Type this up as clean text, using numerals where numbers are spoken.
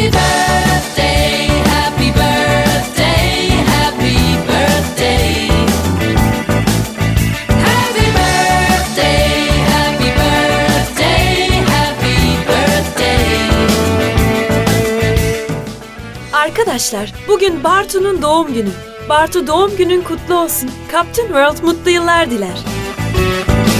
birthday, happy birthday, happy birthday. Happy birthday, happy birthday, happy birthday. Arkadaşlar, bugün Bartu'nun doğum günü. Bartu, doğum günün kutlu olsun. Captain World mutlu yıllar diler.